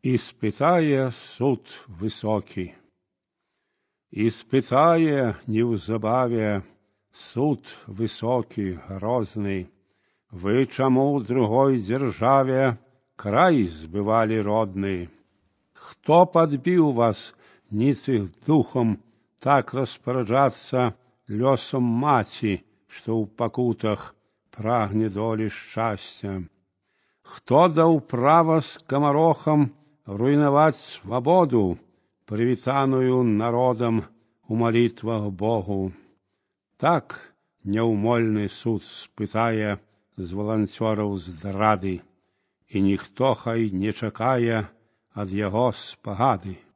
І спытае суд высокі. І спытае неўзабаве суд высокі, грозны, вы чаму ў другой дзяржаве край збывалі родны? Хто падбіў вас, ніцых духом, так распараджацца лёсам маці, што ў пакутах прагне долі шчасця? Хто даў права скамарохам руйнаваць свабоду, прывітаную народам у малітвах Богу? Так няўмольны суд спытае з валанцёраў здрады, і ніхто хай не чакае ад яго спагады.